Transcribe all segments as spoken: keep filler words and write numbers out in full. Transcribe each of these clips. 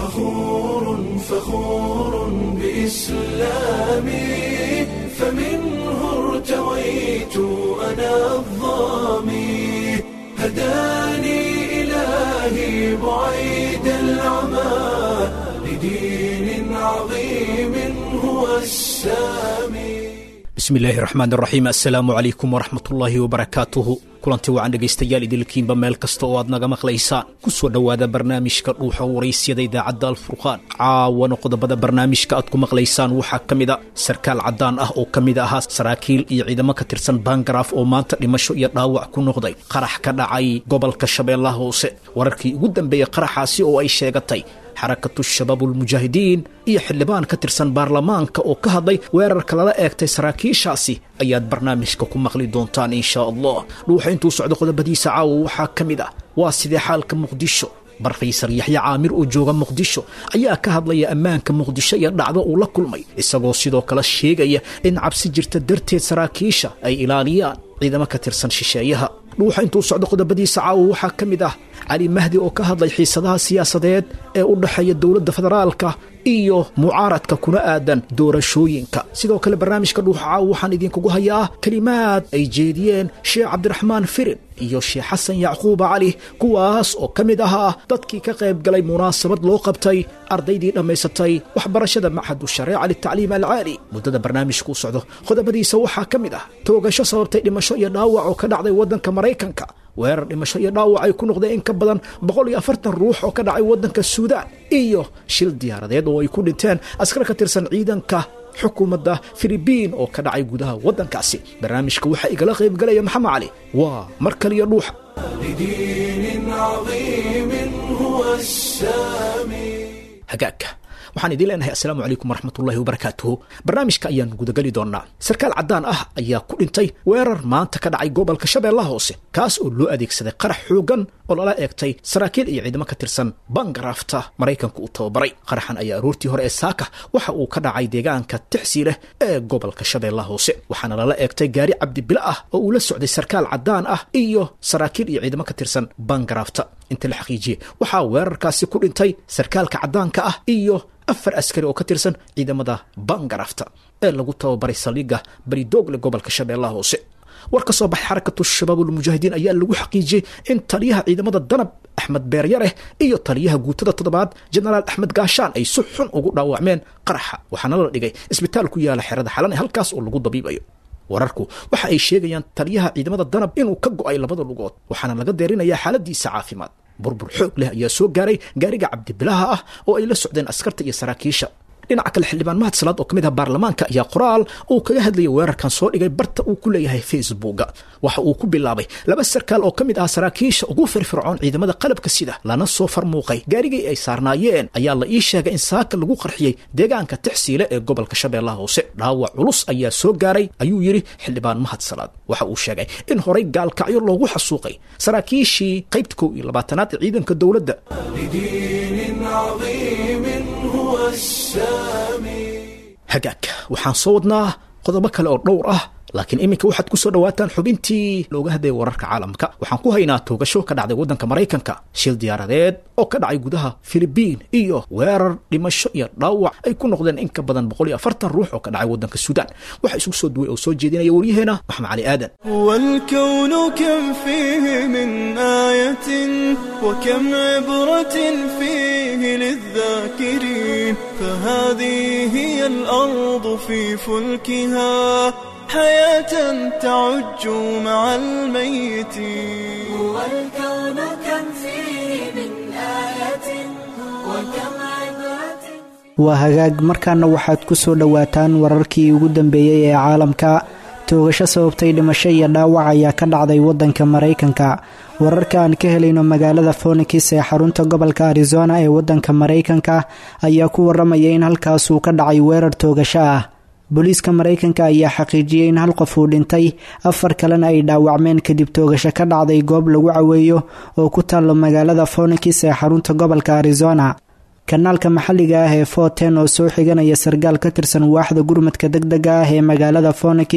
فخور فخور بإسلامي فمنه ارتويت أنا الظامي هداني إلهي بعيد العمى لدين عظيم هو السامي. bismi illaahi raxmaan raxiim assalaamu calaykum waraxmatullaahi wabarakaatuhu kulanti wacan dhegaystayaal idilkiinba meel kasta oo aad naga maqlaysaan ku soo dhowaada barnaamijka dhuuxa waraysyada idaacadda alfurqaan. caawana qodobada barnaamijka aad ku maqlaysaan waxaa ka mid a sarkaal caddaan ah oo ka mid ahaa saraakiil iyo ciidamo ka tirsan bangaraaf oo maanta dhimasho iyo dhaawac ku noqday qarax ka dhacay gobolka shabeellaha hoose. wararkii ugu dambeeyey qaraxaasi oo ay sheegatay xarakatu shabaabulmujaahidiin iyo xildhibaan ka tirsan baarlamaanka oo ka hadlay weerarka lala eegtay saraakiishaasi ayaad barnaamijka ku maqli doontaan inshaa allah. dhuuxa intuu socdo qodobadiisa caawa waxaa ka mid ah waa sidee xaalka muqdisho. barfaysar yaxya caamir oo jooga muqdisho ayaa ka hadlaya ammaanka muqdisho iyo dhacdo uu la kulmay isagoo sidoo kale sheegaya in cabsi jirta darteed saraakiisha ay ilaaliyaan ciidamo ka tirsan shisheeyaha. dhuuxa intuu socdo qodobadiisa caawa waxaa ka mid ah cali mahdi oo ka hadlay xiisadaha siyaasadeed ee u dhexeeya dowladda federaalka iyo mucaaradka kuna aadan doorashooyinka. sidoo kale barnaamijka dhuuxa caawa waxaan idinkugu hayaa kelimaad ay jeediyeen sheekh cabdiraxmaan firin iyo sheekh xasan yacquuba cali kuwaas oo ka mid ahaa dadkii ka qayb galay munaasabad loo qabtay ardaydii dhammaysatay waxbarashada machadu shareeca litacliim alcaali. muddada barnaamijka u socdo qodobadiisa waxaa ka mid ah toogasho sababtay dhimasho iyo dhaawac oo ka dhacday waddanka maraykanka, weerar dhimasho iyo dhaawac ay ku noqdeen in ka badan boqol iyo afartan ruux oo ka dhacay waddanka suudaan, iyo shil diyaaradeed oo ay ku dhinteen askar ka tirsan ciidanka xukuumadda filibiin oo ka dhacay gudaha waddankaasi. barnaamijka waxaa igala qayb galaya maxamed cali. waa mar kaliya dhuuxa. لدين عظيم هو السامي. hagaagka waxaan idiin leenahay assalaamu calaykum waraxmatullaahi wabarakaatuhu. barnaamijka ayaan gudagali doonaa. sarkaal caddaan ah ayaa ku dhintay weerar maanta ka dhacay gobolka shabeellaha hoose kaas oo loo adeegsaday qarax xoogan oo lala eegtay saraakiil iyo ciidamo ka tirsan bangaraafta maraykanka uu tababaray. qaraxan ayaa aroortii hore ee saaka waxa uu ka dhacay deegaanka tixsiileh ee gobolka shabeellaha hoose waxaana lala eegtay gaari cabdibila ah oo uu la socday sarkaal caddaan ah iyo saraakiil iyo ciidamo ka tirsan bangaraafta. inta la xaqiijiyey waxaa weerarkaasi ku dhintay sarkaalka caddaanka ah iyo afar askari oo ka tirsan ciidamada bangaraafta ee lagu tababaray saldhigga baridoogle gobolka shabeellaha hoose. war ka soo baxay xarakatu shabaabulmujaahidiin ayaa lagu xaqiijiyey in taliyaha ciidamada danab axmed beeryareh iyo taliyaha guutada toddobaad jenaraal axmed gaashaan ay si xun ugu dhaawacmeen qaraxa waxaana la dhigay isbitaal ku yaala xerada xalane halkaas oo lagu dabiibayo. wararku waxa ay sheegayaan taliyaha ciidamada danab inuu ka go'ay labada lugood waxaana laga deerinayaa xaaladiisa caafimaad. burbur xoog leh ayaa soo gaaray gaariga cabdibilaha ah oo ay la socdeen askarta iyo saraakiisha. dhinaca kale xildhibaan mahad salaad oo ka mid ah baarlamaanka ayaa qoraal uu kaga hadlayay weerarkan soo dhigay barta uu ku leeyahay facebooka. waxa uu ku bilaabay laba sarkaal oo ka mid ah saraakiisha ugu firfircoon ciidamada qalabka sida lana soo farmuuqay gaarigii ay saarnaayeen ayaa la ii sheegay in saaka lagu qarxiyey deegaanka tixsiile ee gobolka shabeellaha hoose. dhaawac culus ayaa soo gaaray ayuu yidhi xildhibaan mahad salaad. waxa uu sheegay in horay gaalkacyo loogu xasuuqay saraakiishii qaybta kow iyo labaatanaad ee ciidanka dowladda. لدين عظيم هو السامي. hagaagka waxaan soo wadnaa qodobo kale oo dhowr ah laakiin iminka waxaad ku soo dhawaataan xubintii looga hadlayay wararka caalamka. waxaan ku haynaa toogasho ka dhacday waddanka maraykanka, shil diyaaradeed oo ka dhacay gudaha filibiin iyo weerar dhimasho iyo dhaawac ay ku noqdeen in ka badan boqol iyo afartan ruux oo ka dhacay waddanka suudaan. waxaa isugu soo duway oo soo jeedinaya waryaheena maxamed cali aadan. والكون كم فيه من آية وكم عبرة فيه للذاكرين فهذه هي الأرض في فلكها حياة تعج مع الميتين. والكون كم فيه من آية وكم عبرة. waa hagaag markaana waxaad ku soo dhowaataan wararkii ugu dambeeyey ee caalamka. toogasho sababtay dhimasho iyo dhaawac ayaa ka dhacday waddanka maraykanka. wararka aan ka helayno magaalada Phoenix ee xarunta gobolka Arizona ee waddanka maraykanka ayaa ku waramaya in halkaas uu ka dhacay weerar toogasho ah. booliiska maraykanka ayaa xaqiijiyey in hal qof uu dhintay, afar kalena ay dhaawacmeen kadib toogasho ka dhacday goob lagu caweeyo oo ku taalo magaalada Phoenix ee xarunta gobolka Arizona. kanaalka maxalliga ah ee fourteen oo soo xiganaya sargaal ka tirsan waaxda gurmadka degdega ah ee magaalada Phoenix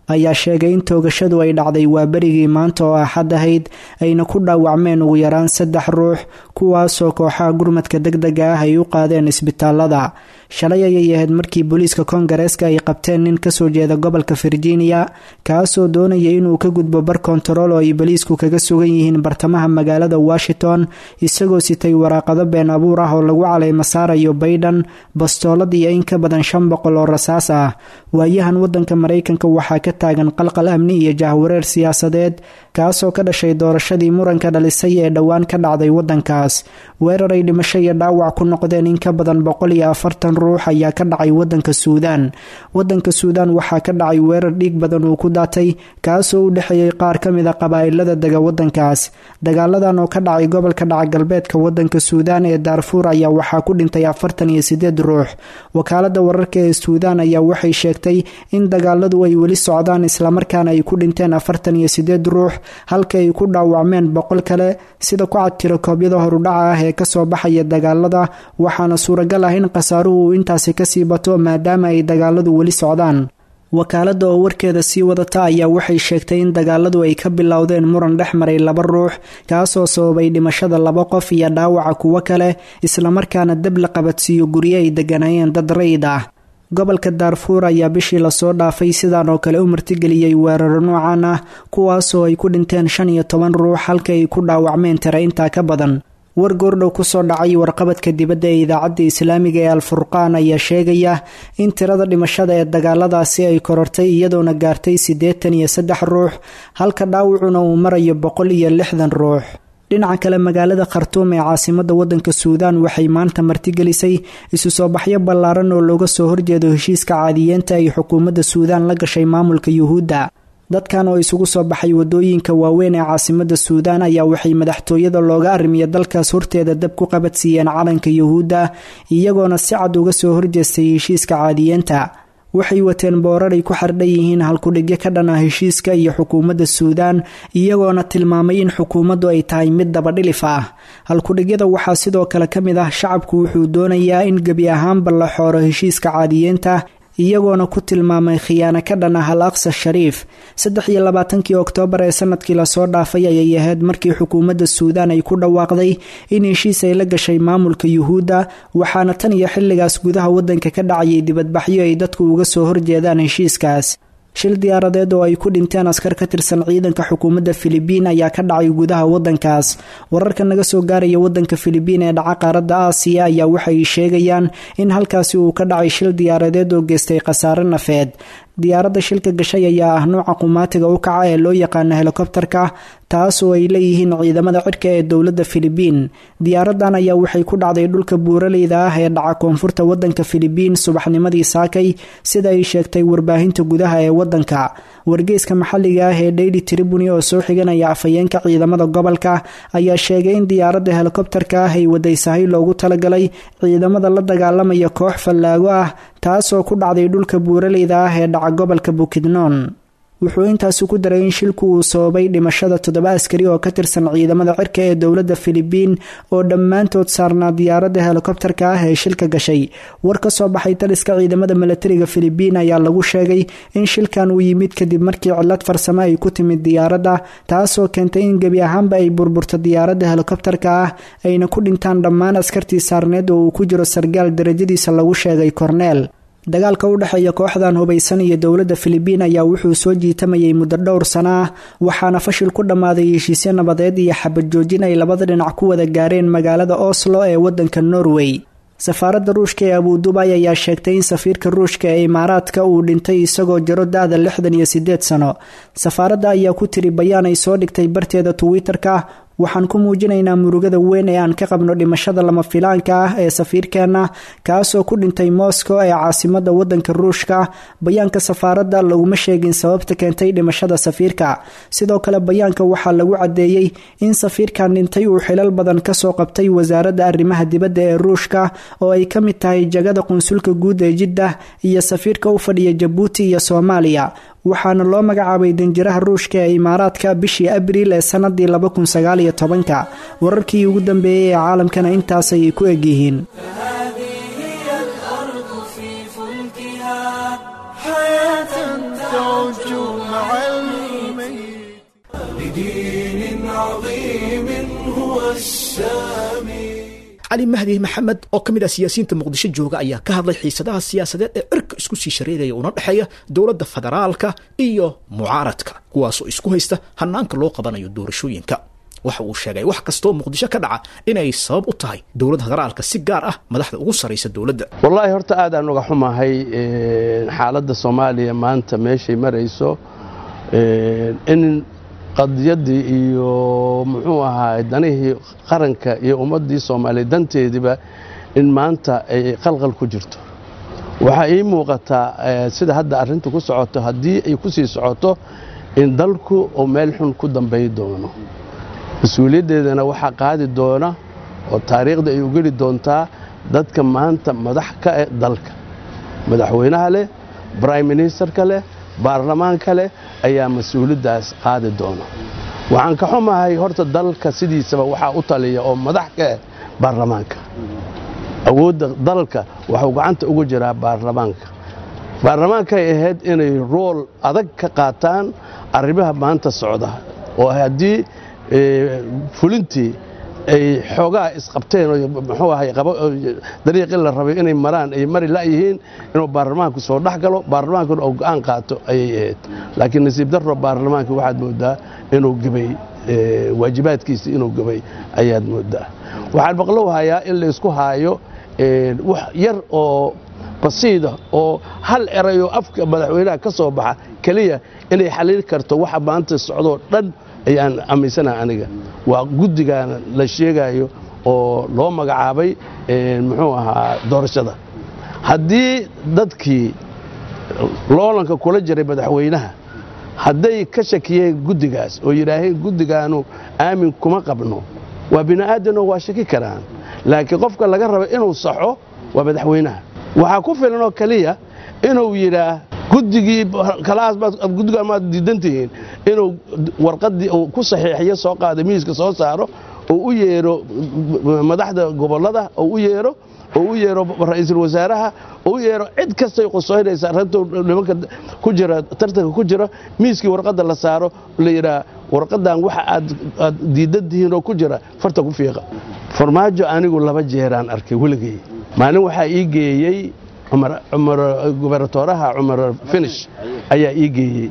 ayaa sheegay in toogashadu ay dhacday waa berigii maanta oo axad ahayd ayna ku dhaawacmeen ugu yaraan saddex ruux kuwaasoo kooxaha gurmadka degdega ah ay u qaadeen isbitaalada shalay ayay ahayd markii booliiska koongareeska ay qabteen nin kasoo jeeda gobolka virginia kaasoo doonaya inuu ka gudbo bar kontarool oo ay boliisku kaga sugan yihiin bartamaha magaalada washington isagoo sitay waraaqado been abuur ah oo lagu caleyma saarayo bayden bastoolad iyo in ka badan shan boqol oo rasaas ah waayahan wadanka maraykanka waxaa ka taagan qalqal amni iyo jahwareer siyaasadeed kaasoo ka dhashay doorashadii muranka dhalisay ee dhowaan ka dhacday wadankaas weerar ay dhimasho iyo dhaawac ku noqdeen in ka badan boqol iyo afartan ruux ayaa ka dhacay wadanka suudaan wadanka suudaan waxaa ka dhacay weerar dhiig badan uu ku daatay kaasoo u dhexeeyey qaar ka mid a qabaa'ilada dega wadankaas dagaaladan oo ka dhacay gobolka dhaca galbeedka wadanka suudaan ee daarfuur ayaa waxaa ku dhintay afartan iyo sideed ruux wakaalada wararka ee suudaan ayaa waxay sheegtay in dagaaladu ay weli socdaan islamarkaana ay ku dhinteen afartan iyo sideed ruux halka ay ku dhaawacmeen boqol kale sida ku cad tirakoobyada horudhaca ah ee kasoo baxaya dagaalada waxaana suuragal ah in khasaaruhu uu intaasi kasii bato maadaama ay dagaaladu weli socdaan wakaalada oo warkeeda sii wadata ayaa waxay sheegtay in dagaaladu ay ka bilowdeen muran dhex maray laba ruux kaasoo sababay dhimashada laba qof iyo dhaawaca kuwo kale islamarkaana dab la qabadsiiyo guryo ay deganayeen dad rayid ah gobolka daarfuur ayaa bishii lasoo dhaafay sidaan oo kale u martigeliyey weeraro noocan ah kuwaasoo ay ku dhinteen shan iyo toban ruux halka ay ku dhaawacmeen tira intaa ka badan war goordhow kusoo dhacay warqabadka dibadda ee idaacadda islaamiga ee alfurqaan ayaa sheegaya in tirada dhimashada ee dagaaladaasi ay korortay iyadoona gaartay siddeetan iyo saddex ruux halka dhaawacuna uu marayo boqol iyo lixdan ruux dhinaca kale magaalada khartuum ee caasimada wadanka suudaan waxay maanta martigelisay isu soo baxyo ballaaran oo looga soo horjeedo heshiiska caadiyeenta ay xukuumadda suudaan la gashay maamulka yuhuudda dadkan oo isugu soo baxay wadooyinka waaweyn ee caasimada suudaan ayaa waxay madaxtooyada looga arrimiya dalkaas horteeda dab ku qabadsiiyeen calanka yuhuudda iyagoona si cad uga soo horjeestay heshiiska caadiyeenta waxay wateen boorar ay ku xardhan yihiin halkudhigyo ka dhan ah heshiiska iyo xukuumadda suudaan iyagoona tilmaamay in xukuumaddu ay tahay mid dabadhilif ah halkudhigyada waxaa sidoo kale ka mid ah shacabku wuxuu doonayaa in gebi ahaanba la xooro heshiiska caadiyeenta iyagoona ku tilmaamay khiyaano ka dhan ah al aqsa shariif saddex iyo labaatankii oktoobar ee sanadkii lasoo dhaafay ayay ahayd markii xukuumadda suudaan ay ku dhawaaqday in heshiis ay la gashay maamulka yuhuudda waxaana tan iyo xilligaas gudaha wadanka ka dhacayay dibadbaxyo ay dadku uga soo horjeedaan heshiiskaas shil diyaaradeed oo ay ku dhinteen askar ka tirsan ciidanka xukuumadda filibiin ayaa ka dhacay gudaha wadankaas wararka naga soo gaaraya wadanka filibiin ee dhaca qaaradda aasiya ayaa waxay sheegayaan in halkaasi uu ka dhacay shil diyaaradeed oo geystay khasaare nafeed diyaaradda shilka gashay ayaa ah nooca qumaatiga u kaca ee loo yaqaano helikobtarka taasoo ay leeyihiin ciidamada cirka ee dowladda filibiin diyaaradan ayaa waxay ku dhacday dhulka buuraleyda ah ee dhaca koonfurta wadanka filibiin subaxnimadii saakay sida ay sheegtay warbaahinta gudaha ee wadanka wargeyska maxalliga ah ee daily tribune oo soo xiganaya afhayeenka ciidamada gobolka ayaa sheegay in diyaaradda helikobtarka ah ay wadaysahay loogu talagalay ciidamada la dagaalamaya koox fallaago ah taasoo ku dhacday dhulka buuraleyda ah ee dhaca gobolka bukidnon wuxuu intaasi ku daray in shilku uu sababay dhimashada toddoba askari oo ka tirsan ciidamada cirka ee dowladda filibiin oo dhammaantood saarnaa diyaaradda helikobtarka ah ee shilka gashay war ka soo baxay taliska ciidamada milatariga filibiin ayaa lagu sheegay in shilkan uu yimid kadib markii cillad farsamo ay ku timid diyaaradda taasoo keentay in gebi ahaanba ay burburto diyaaradda helikobtarka ah ayna ku dhintaan dhammaan askartii saarneed oo uu ku jiro sargaal darajadiisa lagu sheegay korneel dagaalka u dhexeeya kooxdan hubaysan iyo dowladda filibiin ayaa wuxuu soo jiitamayay muddo dhowr sano ah waxaana fashil ku dhammaaday heshiisyo nabadeed iyo xabad joojin ay labada dhinac ku wada gaareen magaalada oslo ee wadanka norway safaaradda ruushka ee abudubay ayaa sheegtay in safiirka ruushka ee imaaraadka uu dhintay isagoo jiro da-da lixdan iyo sideed sano safaaradda ayaa ku tiri bayaan ay soo dhigtay barteeda twitter-ka waxaan ku muujinaynaa murugada weyn ee aan ka qabno dhimashada lama filaanka ah ee safiirkeenna kaasoo ku dhintay moscow ee caasimada wadanka ruushka bayaanka safaaradda laguma sheegin sababta keentay dhimashada safiirka sidoo kale bayaanka waxaa lagu cadeeyey in safiirkan dhintay uu xilal badan kasoo qabtay wasaaradda arrimaha dibadda ee ruushka oo ay ka mid tahay jagada qunsulka guud ee jiddah iyo safiirka u fadhiya jabuuti iyo soomaaliya waxaana loo magacaabay danjiraha ruushka ee imaaraadka bishii abriil ee sanadii laba kun sagaal iyo tobanka wararkii ugu dambeeyey ee caalamkana intaasay ku egyihiin تعج عظيم هو السامي. cali mahdi maxamed oo ka mid ah siyaasiyiinta muqdisho jooga ayaa ka hadlay xiisadaha siyaasadeed ee cirka isku sii shareeraya una dhexeeya dowladda federaalka iyo mucaaradka kuwaasoo isku haysta hanaanka loo qabanayo doorashooyinka. waxa uu sheegay wax kastoo muqdisho ka dhaca inay sabab u tahay dowladda federaalka si gaar ah madaxda ugu sareysa dowladda. wallahi horta aad aan uga xumahay xaaladda Soomaaliya maanta meeshay marayso in qadiyadii iyo muxuu ahaa danihii qaranka iyo ummadii Soomaaliyeed danteediba in maanta ay qalqal ku jirto. waxa ay muuqataa sida hadda arrintu ku socoto hadii ay ku sii socoto in dalku oo meel xun ku dambeey doono. mas-uuliyadeedana waxa qaadi doona oo taariikhda ay u geli doontaa dadka maanta madax ka ah dalka. madaxweynaha leh, prime minister kale, baarlamaanka leh ayaa mas-uuliyadaas qaadi doona. waxaan ka xumahay horta dalka sidiisaba waxa u taliya oo madax ka ah baarlamaanka. awoodda dalka waxa uu gacanta ugu jiraa baarlamaanka. baarlamaanka ay ahayd inay role adag ka qaataan arrimaha maanta socda oo hadii fulintii ay xoogaa isqabteen oo muxuu ahay qabo dariiqii la rabay inay maraan ay mari la yihiin inuu baarlamaanku soo dhaxgalo baarlamaanku uu go'aan qaato ayay ahayd. laakiin nasiib darro baarlamaanku waxaad moodaa inuu gabay waajibaadkiisa inuu gabay ayaad moodaa. waxaan maqlo hayaa in la isku haayo wax yar oo basiida oo hal erayo afka madaxweynaha ka soo baxa kaliya inay xalil karto waxa maanta socdo dhan ayaan aaminsanaa aniga. waa guddigan la sheegayo oo loo magacaabay muxuu ahaa doorashada. haddii dadkii loolanka kula jiray madaxweynaha hadday ka shakiyeen guddigaas oo yidhaaheen guddigaanu aamin kuma qabno waa bini aadan oo waa shaki karaan. laakiin qofka laga rabo inuu saxo waa madaxweynaha. waxaa ku filan oo kaliya inuu yidhaah guddigii kalaas baad guddiga ma diidantiin inuu warqadii uu ku saxiixiyo soo qaado miiska soo saaro oo u yeero madaxda gobolada oo u yeero oo u yeero ra'iisul wasaaraha oo u yeero cid kasta oo qosoynaysa arrinta nimanka ku jira tartanka ku jira miiskii warqada la saaro la yiraahdo warqadan waxa aad diidadiin oo ku jira farta ku fiiqa. farmaajo anigu laba jeeraan arkay waligay. maalin waxa ii geeyay عمر عمر gubernatooraha Umar Finish ayaa ii geeyay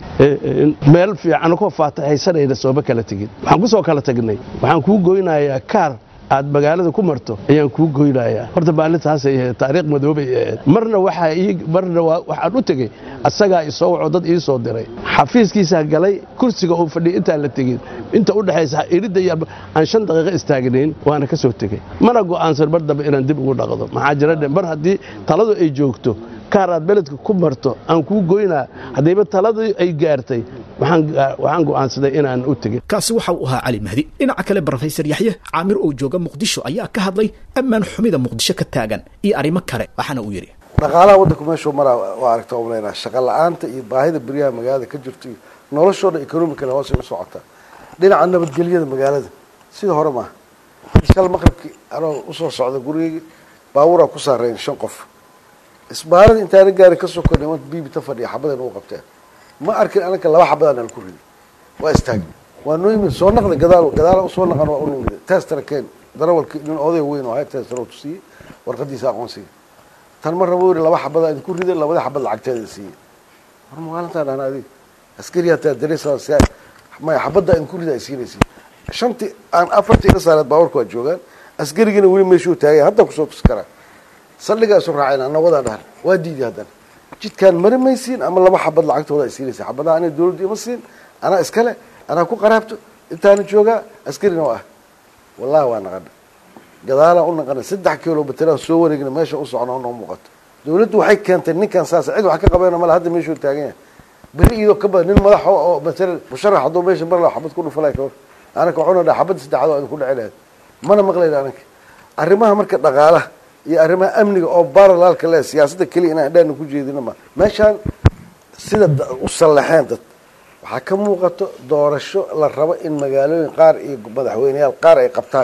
meel fiican oo faataxaysanayna sooba kala tagin. waxaan ku soo kala tagnay waxaan ku goynayaa kaar aad magaalada ku marto ayaan ku goynayaa. horta baalintaas ay taariikh madoobay marna waxa ii marna waxaan u tagay asaga isoo waco dad ii soo diray xafiiskiisa galay kursiga oo fadhiyo inta la tagin inta u dhaxaysa irida aan shan daqiiqo istaagnayn waana ka soo tagay. mana go'aansan bar dambe inaan dib ugu dhaqdo maxaa jira mar hadii taladu ay joogto kaaraad beledka ku marto aan ku goynaa hadayba taladu ay gaartay waxaan waxaan go'aansaday inaan u tagay. kaasi waxa uu ahaa cali mahdi. dhinaca kale professor yaxye caamir oo jooga muqdisho ayaa ka hadlay ammaan xumida muqdisho ka taagan iyo arrimo kale waxaana uu yiri dhaqaalaha waddanku meeshuu maraa waa aragtaa u maleynaa shaqo la'aanta iyo baahida beriyaha magaalada ka jirto iyo noloshooda economically hoos u socota. dhinaca nabadgelyada magaalada sida hore maaha. shal maqribkii anoo u soo socda gurigeyga baabuura ku saareen shan qof isbaarada intaana gaari ka soo kornay wad bibi ta fadhiya xabadan uu qabtay ma arkin anaka laba xabadan ku riday waa istaag waa nooyim soo naqda gadaal gadaal soo naqan waa uu riday tester keen darawalkii in oday weyn oo hay tester oo tusi warqadiisa aqoonsiga tan mar rabo laba xabadan ku riday labada xabad lacagteeda siiyay war maalinta aan aadi askariya ta dareesa saar ma xabada in ku riday siinaysi shanti aan afartii ila saarad baawarku joogan askarigina wali meeshuu taagay hadda ku soo tuskara salliga soo raacayna ana wada dhaar waa diiday hadan jidkan marimaysiin ama laba xabad lacagtooda ay siinaysa xabadaha ana dawladda ima siin ana iskale ana ku qaraabto intaan jooga askarina waa wallahi waa naqad gadaala u naqan saddex kiiloomitir soo wareegna meesha u socno oo muuqato dawladdu waxay keentay ninkan saas cid wax ka qabeena ma hadda meeshuu taagan yahay bari iyo ka badan nin madax oo mesela musharax hadoo meesha mar la xabad ku dhufalay ka ana ka waxuna dhaa xabad saddexaad oo ku dhacay mana maqlayna anaka arrimaha marka dhaqaalaha iyo arrimaha amniga oo parallelka leh siyaasadda kaliya inaan dhan ku jeedino ma meeshan sida u salaxeen dad waxa ka muuqato doorasho la rabo in magaalooyin qaar iyo madaxweynayaal qaar ay qabtaan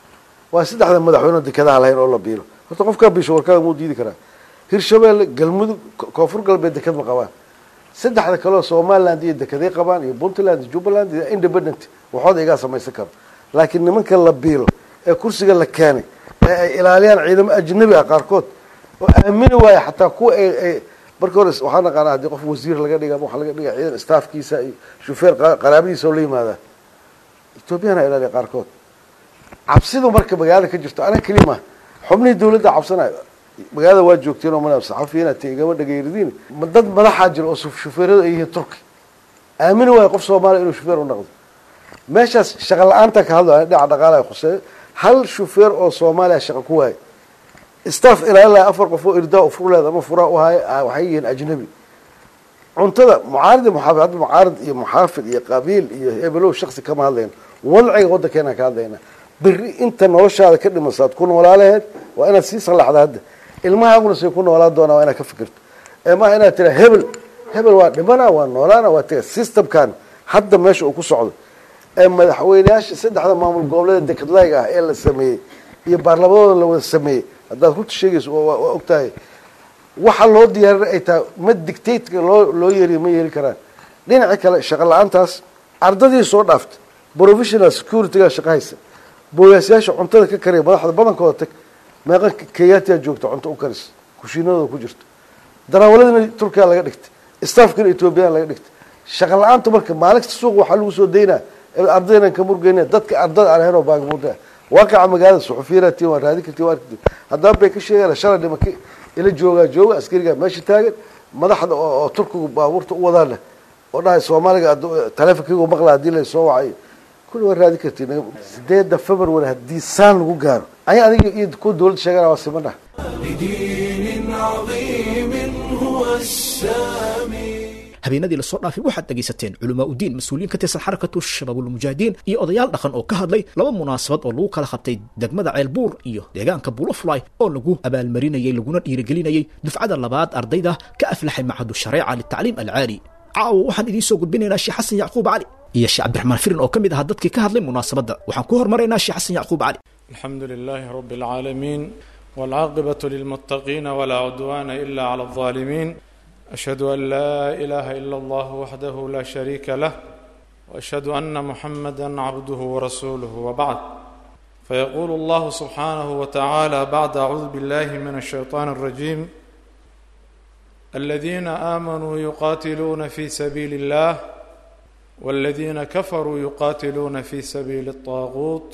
waa saddexda madaxweyne dekadaha lahayn oo la biilo horta qofka bisho warkada muu diidi karaa Hirshabelle Galmudug Koonfur Galbeed dekad ma qabaan saddexda kaleo somaliland iyo dekeday qabaan iyo puntland iyo jubbaland iyo independent waxooda igaa samaysan karo laakiin nimanka la biilo ee kursiga la keenay ee ay ilaaliyaan ciidamo ajnabi ah qaarkood oo aamini waaya xataa kuwa ay marka hore waxaa naqaanaa haddii qof wasiir laga dhiga ama waxa laga dhiga ciidan staafkiisa iyo shufeer qaraabadiisa oo la yimaada etoobiyana ilaaliya qaarkood cabsidu marka magaalada ka jirto anaga keli maaha xubnihii dawladda cabsanayo magaalada waa joogteen oo mana saxafiyiina ta igama dhagayridin dad madaxaa jira oo shufeerada ay yihiin turki aamini waayo qof soomaaliya inuu shufeer u noqdo meeshaas shaqa la-aanta ka hadlayo dhinaca dhaqaalaha khuseeyo hal shufeer oo soomaaliya shaqa ku waayo staff ilaa afar qof oo irdaa furleed ama furaa u haay waxay yihiin ajnabi cuntada mucaarad muxaafid hadda mucaarad iyo muxaafid iyo qabiil iyo hebelow shakhsi kama hadlayna wadciga waddankeena ka hadlayna berri inta noloshaada ka dhimasaad ku noolaaleed waa inaad sii salaxda hadda ilmahaaguna say ku noolaan doonaa waa inaad ka fikirto ee maaha inaad tiraa hebel hebel waa dhimana waa noolaana waa taga systemkan hadda meesha uu ku socdo ee madaxweyneyaasha saddexda maamul goboleeda dekadlayga ah ee la sameeyey iyo baarlamadooda la wada sameeyey haddaad runta sheegayso waa ogtahay waxa loo diyaarin ay tahay ma dictatka loo loo yeeriyo ma yeeli karaan dhinaca kale shaqo la-aantaas ardadii soo dhaaftay professional securityga shaqa haysa booyaasyaasha cuntada ka kariya madaxda badankooda tag meeqa keyaatiyaa joogta cunto u karis kushiinadooda ku jirto daraawaladina turkiya laga dhigtay staafkina ethoobiyan laga dhigtay shaqa la-aanta marka maalinta suuq waxaa lagu soo daynaa ardaynan ka murgeyna dadka ardada aan ahayn oo baagamuda waaqaca magaalada suxufiyiinaatiin waa raadin kartiin waa arki haddaba bay ka sheegayaan shalay dhimaki ila joogaa jooga askarigaa meesha taagan madaxda oo turkigu baabuurta u wadaana oo dhahay soomaaliga taleefonkaygu maqla haddii la soo wacay kulli waa raadin kartiin sideeda february haddii saan lagu gaaro ayaa adiga iyo kuwa dawladda sheegana waa simana لدين عظيم هو السامي habeenadii lasoo dhaafay waxaad dhegaysateen culamaa udiin mas-uuliyiin ka tirsan xarakatu shabaabulmujaahidiin iyo odayaal dhaqan oo ka hadlay laba munaasabad oo lagu kala qabtay degmada ceelbuur iyo deegaanka bulofly oo lagu abaalmarinayay laguna dhiirigelinayay dufcada labaad ardayda ka aflaxay macahadu shareeca litacliim alcaali caawa waxaan idiin soo gudbinaynaa sheekh xasan yacquub cali iyo sheekh cabdiraxmaan firin oo ka mid ahaa dadkii ka hadlay munaasabadda waxaan ku hormaraynaa sheekh xasan yacquub cali alxamdu lilaahi rabbi alcaalamiin waalcaaqibatu lilmuttaqiina walaa cudwaana ila cala aldaalimiin أشهد أن لا إله إلا الله وحده لا شريك له وأشهد أن محمدا عبده ورسوله وبعد فيقول الله سبحانه وتعالى بعد أعوذ بالله من الشيطان الرجيم الذين آمنوا يقاتلون في سبيل الله والذين كفروا يقاتلون في سبيل الطاغوت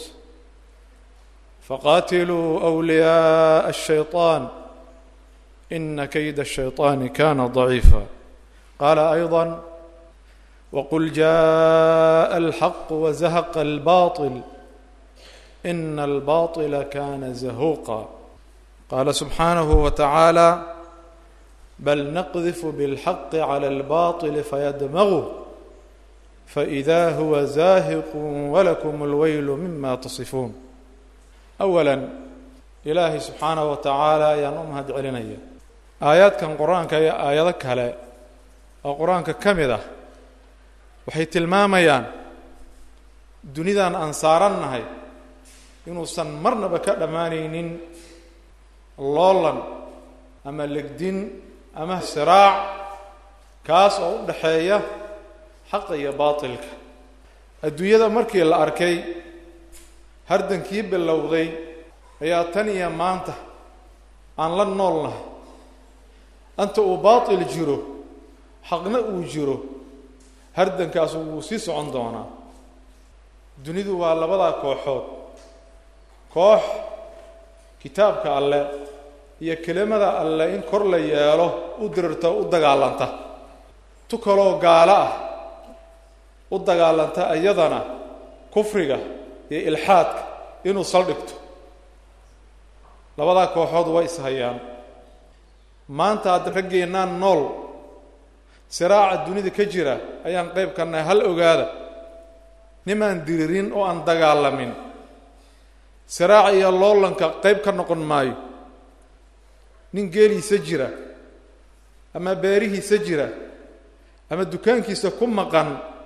فقاتلوا أولياء الشيطان إن كيد الشيطان كان ضعيفا قال أيضا وقل جاء الحق وزهق الباطل إن الباطل كان زهوقا قال سبحانه وتعالى بل نقذف بالحق على الباطل فيدمغه فإذا هو زاهق ولكم الويل مما تصفون أولا إلهي سبحانه وتعالى ينمهد علينا aayaadkan qur-aanka iyo aayado kale oo qur-aanka ka mid ah waxay tilmaamayaan dunidan aan saarannahay inuusan marnaba ka dhammaanaynin loolan ama legdin ama siraac kaas oo u dhaxeeya xaqa iyo baatilka adduunyada markii la arkay hardankii bilowday ayaa tan iyo maanta aan la noolnahay anta uu baatil jiro xaqna uu jiro hardankaas wuu sii socon doonaa dunidu waa labadaa kooxood koox kitaabka alle iyo kelimada alle in kor la yeelo u dirirta u dagaalanta tu kaloo gaalo ah u dagaalanta iyadana kufriga iyo ilxaadka inuu saldhigto labadaa kooxood way ishayaan maanta hadda raggeennaan nool siraaca dunida ka jira ayaan qayb ka nahay hal ogaada nimaan diririn oo aan dagaalamin siraaca iyo loolanka qayb ka noqon maayo nin geeliisa jira ama beerihiisa jira ama dukaankiisa ku maqan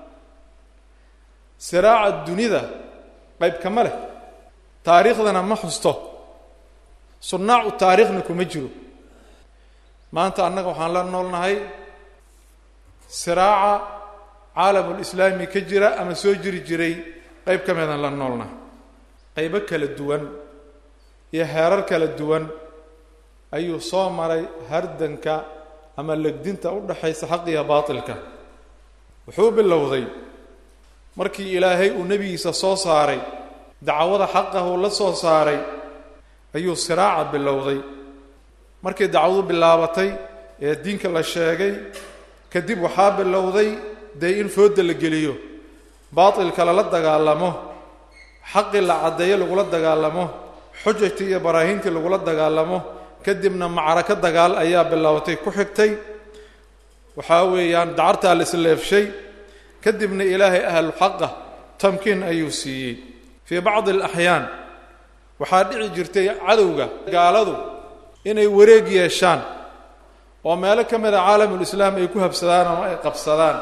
siraaca dunida qayb kama leh taariikhdana ma xusto sunnaacu taariikhna kuma jiro maanta annaga waxaan la noolnahay siraaca caalamulislaami ka jira ama soo jiri jiray qayb ka midan la noolna qaybo kala duwan iyo heerar kala duwan ayuu soo maray hardanka ama legdinta u dhaxaysa xaq iyo baatilka wuxuu bilowday markii ilaahay uu nebigiisa soo saaray dacwada xaqahu la soo saaray ayuu siraaca bilowday markii dacwadu bilaabatay ee diinka la sheegay kadib waxaa bilowday dee in fooda la geliyo baatilka lala dagaalamo xaqi la caddeeyo lagula dagaalamo xujajtii iyo baraahiintii lagula dagaalamo kadibna macraka dagaal ayaa bilowtay ku xigtay waxaa weeyaan dacartaa la isleefshay kadibna ilaahay ahlu xaqa tamkiin ayuu siiyey fii bacdi alaxyaan waxaa dhici jirtay cadowga gaaladu inay wareeg yeeshaan oo meelo ka mid a caalamulislaam ay ku habsadaan ama ay qabsadaan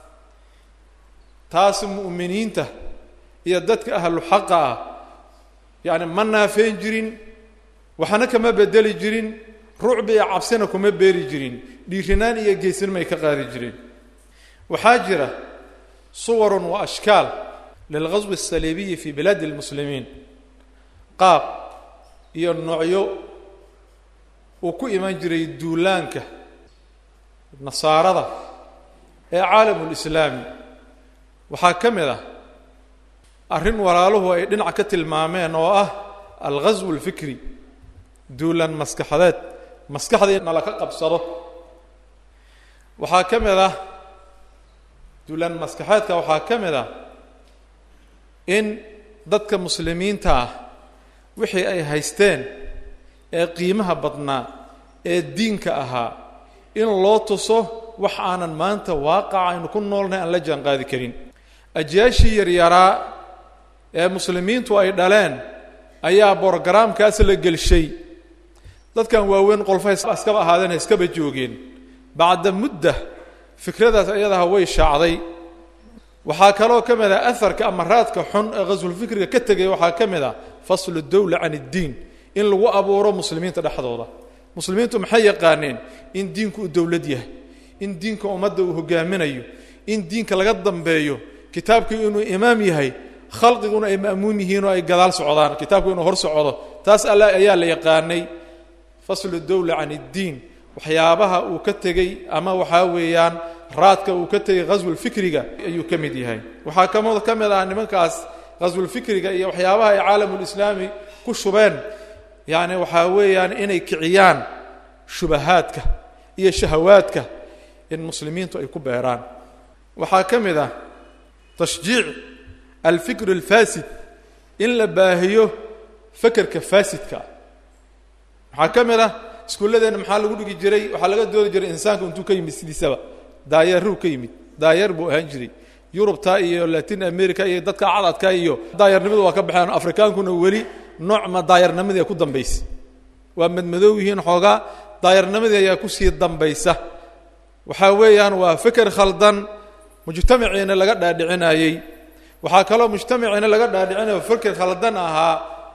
taasi mu'miniinta iyo dadka ahlu xaqa ah yacni ma naafeen jirin waxna kama bedeli jirin rucbi iyo cabsina kuma beeri jirin dhiirinaan iyo geesinimay ka qaadi jireen waxaa jira suwarun wa ashkaal lilghaswi asaliibiyi fi bilaadi almuslimiin qaab iyo noocyo uu ku iman jiray duulaanka nasaarada ee caalamulislaami waxaa ka mid ah arrin walaaluhu ay dhinac ka tilmaameen oo ah alghaswu alfikri duulaan maskaxadeed maskaxda in nala ka qabsado waxaa ka mid ah duulaan maskaxeedka waxaa ka mid ah in dadka muslimiinta ah wixii ay haysteen ee qiimaha badnaa ee diinka ahaa in loo tuso wax aanan maanta waaqaca aynu ku noolnahay aan la jaan qaadi karin ajyaashii yaryaraa ee muslimiintu ay dhaleen ayaa borogaraamkaas la gelshay dadkan waaweyn qolfay iskaba ahaadeen iskaba joogeen bacda mudda fikradaas ayadaha way shaacday waxaa kaloo ka mid ah aharka ama raadka xun ee ghaswulfikriga ka tegay waxaa ka mid ah faslu dawla can iddiin in lagu abuuro muslimiinta dhexdooda muslimiintu maxay yaqaaneen in diinku uu dowlad yahay in diinka ummadda uu hogaaminayo in diinka laga dambeeyo kitaabkii inuu imaam yahay khalqiguna ay ma'muum yihiin oo ay gadaal socdaan kitaabku inuu hor socdo taas alla ayaa la yaqaanay faslu dawla can iddiin waxyaabaha uu ka tegey ama waxaa weeyaan raadka uu ka tegey ghaswulfikriga ayuu ka mid yahay waxaa kamid ka mid ah nimankaas ghaswulfikriga iyo waxyaabaha ay caalamulislaami ku shubeen yacni waxaa weeyaan inay kiciyaan shubahaadka iyo shahawaadka in muslimiintu ay ku beeraan waxaa ka mid ah tashjiic alfikr alfasid in la baahiyo fakerka faasidka waxaa ka mid ah iskuulladeena maxaa lagu dhigi jiray waxaa laga doodi jiray insaanku intuu ka yimid sidiisaba daayeeruu ka yimid daayeer buu ahaan jiray yurubta iyo latin america iyo dadka cadadka iyo daayarnimadu waa ka baxeen afrikaankuna weli noocma daayarnimadii ku dambaysa waa madmadow yihiin xoogaa daayarnimadii ayaa kusii dambaysa waxaa weeyaan waa fikir khaldan mujtamaciina laga dhaadhicinayey waxaa kaloo mujtamaciina laga dhaadhicinayo fikir khaldan ahaa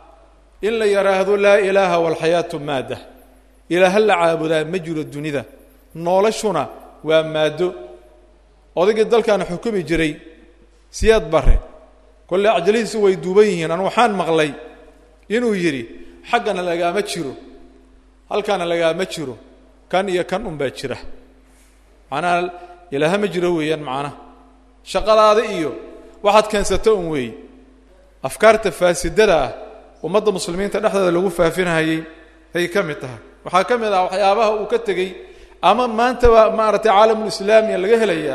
in la yidhaahdo laa ilaaha walxayaatu maada ilaaha la caabudaa ma jiro dunida noolashuna waa maado odaygii dalkaana xukumi jiray siyaad bare kolle acjalihiisu way duuban yihiin anu waxaan maqlay inuu yidhi xaggana lagaama jiro halkaana lagaama jiro kan iyo kan unbaa jira macnaha ilaaha ma jiro weeyaan macnaha shaqadaada iyo waxaad keensato un weeye afkaarta faasidada ah ummadda muslimiinta dhexdeeda lagu faafinahayey ay ka mid tahay waxaa ka mid ah waxyaabaha uu ka tegey ama maanta waa maaragtay caalamulislaamiya laga helayaa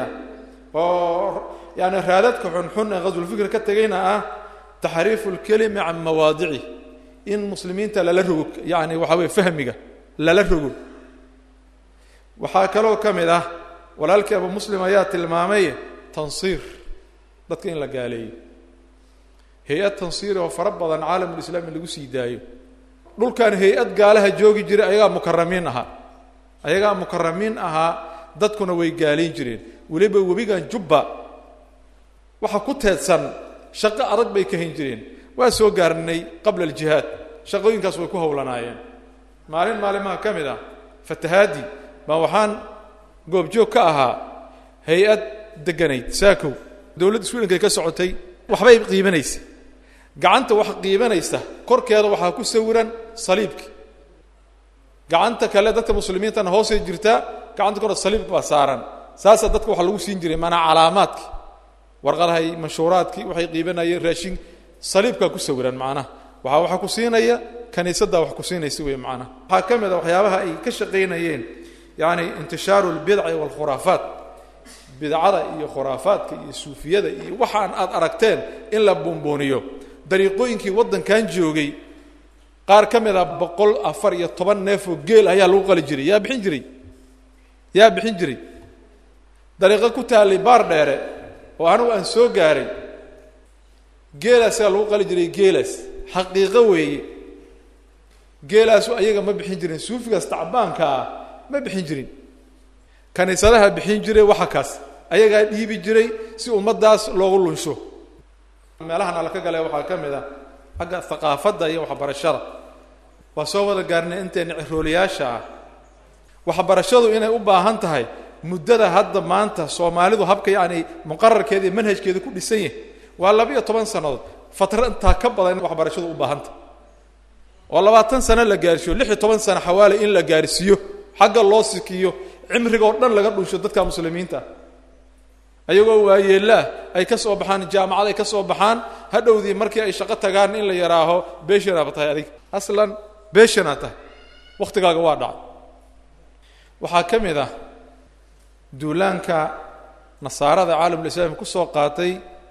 oo yani raadadka xunxun ee ghaswulfikr ka tegayna ah taxriifu lkelimi can mawaadici in muslimiinta lala rogo yani waxaa weye fahmiga lala rogo waxaa kaloo ka mid ah walaalkii abu muslim ayaa tilmaamay tansiir dadka in la gaaleeyo hay-ad tansiir oo fara badan caalamulislaami lagu sii daayo dhulkan hay-ad gaalaha joogi jiray ayagaa mukaramiin ahaa ayagaa mukaramiin ahaa dadkuna way gaalayn jireen weliba webigan jubba waxa ku teedsan shaqo adag bay ka hayn jireen waa soo gaarnay qabla aljihaad shaqooyinkaas way ku howlanaayeen maalin maalimaha ka mid ah fatahaadi baa waxaan goobjoog ka ahaa hay-ad deganayd saakow dowladda Sweden ka socotay waxbay qiibanaysa gacanta wax qiibanaysa korkeeda waxa ku sawiran saliibki gacanta kale dadka muslimiinta hoos ay jirta gacanta kor saliibka ba saaran saasa dadka waxa lagu siin jiray mana calaamaadki warqadahay mashhuuraadki waxay qiibanayeen raashin saliibka ku sawiran macna waxa waxa ku siinaya kaniisada wax ku siinaysa way macna waxa kamid ah waxyaabaha ay ka shaqeynayeen yaani intishaaru al-bid'a wal khurafat bidcada iyo khuraafaadka iyo suufiyada iyo waxaan aad aragteen in la bombooniyo dariiqooyinkii wadankan joogay qaar kamida boqol afar iyo toban neef oo geel ayaa lagu qali jiray yaa bixin jiray yaa bixin jiray dariiqo ku taalay baar dheere oo anu aan soo gaaray geelaas lagu qali jiray geelaas xaqiiqo weeye geelaas ayaga ma bixin jirin suufigaas tacbaanka ma bixin jirin kaniisadaha bixin jiray waxa kaas ayaga dhiibi jiray si ummadaas loogu lunsho meelahan la ka galay waxa kamid ah xagga thaqaafada iyo waxbarashada waa soo wada gaarnay inteen cirooliyaasha waxa barashadu inay u baahan tahay muddada hadda maanta Soomaalidu habka yaani muqarrarkeeda iyo manhajkeeda ku dhisan yahay waa laba iyo toban sanadood fatro inta ka badan wax barashadu u baahan tahay oo labaatan sano la gaarsiyo lix iyo toban sano xawaale in la gaarsiyo xagga loo sikiyo cimriga oo dhan laga dhunsho dadka muslimiinta ayagoo waayeelaa ay ka soo baxaan jaamacad ay ka soo baxaan hadhowdii markii ay shaqo tagaan in la yaraaho beeshana batay adig aslan beeshana ta waqtigaaga waa dhacay waxa kamid ah duulaanka nasaarada caalamul islaam ku soo qaatay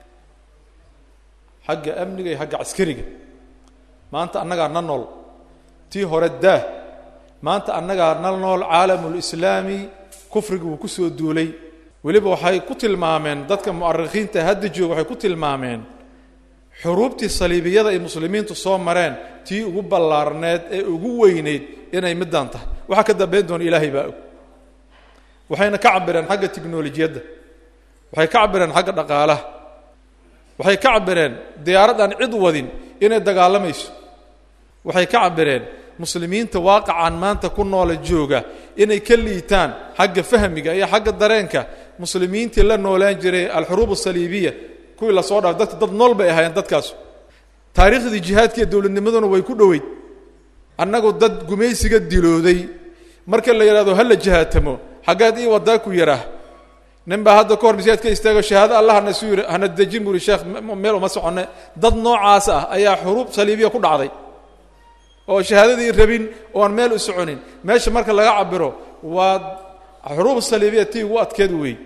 xagga amniga iyo xagga askariga maanta annaga nool tii hore daa maanta annaga nool caalamul islaami kufrigu ku soo duulay waliba waxay ku tilmaameen dadka mu'arrikhiinta hadda jooga waxay ku tilmaameen xuruubtii saliibiyada ee muslimiintu soo mareen tii ugu ballaarneed ee ugu weyneed inay midaan tahay waxa ka dambeyn doon ilaahay baa waxayna ka cabireen xagga tiknoolajiyada waxay ka cabireen xagga dhaqaalaha waxay ka cabireen diyaaradan cid wadin inay dagaalamayso waxay ka cabireen muslimiinta waaqacan maanta ku nool jooga inay ka liitaan xagga fahmiga iyo xagga dareenka muslimiintii la noolaan jiray al-hurub as-saliibiyya kuwi la soo dhaaf dad dad nool bay ahaayeen dadkaas taariikhda jihaadka iyo dawladnimaduna way ku dhaweyd annagu dad gumaysiga dilooday marka la yiraahdo hal jihaatamo xagaad ii wadaa ku yaraa ninba hadda koor misaadka istaago shahaada allah na suura hana dajin buri sheekh meel uma soconne dad noocaas ah ayaa hurub saliibiyya ku dhacday oo shahaadadii rabin oo aan meel u soconin meesha marka laga cabiro waa hurub saliibiyya tii ugu adkeed weey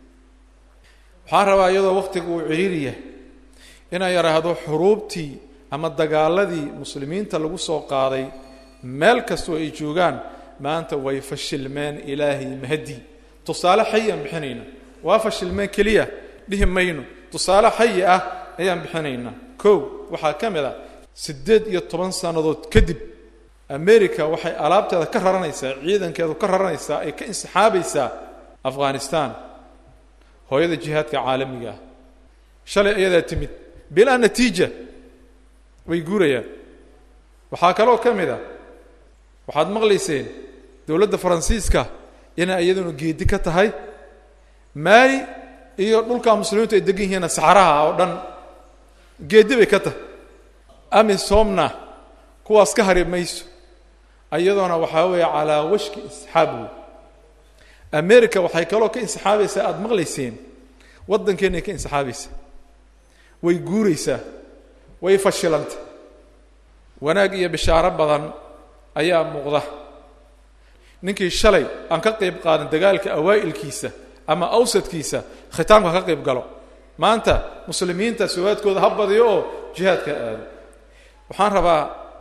waxaan rabaa iyadoo waqtigu uu ciriiriya inay yaraahdo hurubtii ama dagaaladii muslimiinta lagu soo qaaday meel kastoo ay joogaan maanta way fashilmeen ilaahi mahdi tusaale xayyan bixinayna waa fashilmeen kaliya dhihimayno tusaale xayy ah ayaan bixinayna koow waxa kamid ah sideed iyo toban sanadood kadib America waxay alaabteeda ka raranaysaa ciidankeedu ka raranaysaa ay ka insaxaabaysaa Afghanistan hooyada jihaadka caalamiga shalay ayada timid bila natiija way guurayaan waxa kale oo kamid ah waxaad maqlayseen dawladda Faransiiska ina iyaduna geedi ka tahay Mali iyo dhulka muslimiintu ay degan yihiin saxaraha oo dhan geedi bay ka tahay ami somna kuwaas ka harimayso ayaduna waxa weeye ala washki isxaabu America waxay kaloo ka insaxaabaysaa aad maqlayseen wadankeena ka insaxaabaysaa way guuraysaa way fashilanta wanaag iyo bishaaro badan ayaa muuqda ninkii shalay aan ka qayb qaadan dagaalka awaailkiisa ama awsadkiisa khitaamka ka qayb galo maanta muslimiinta suwaadkooda habadiyo oo jihaadka aado waxaan rabaa